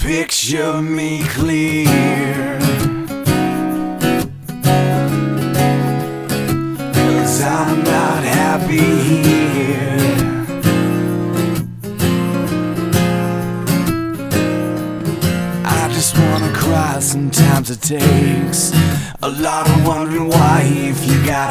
picture me clear, 'cause I'm not happy here. I just wanna cry, sometimes it takes a lot of wondering why. If you got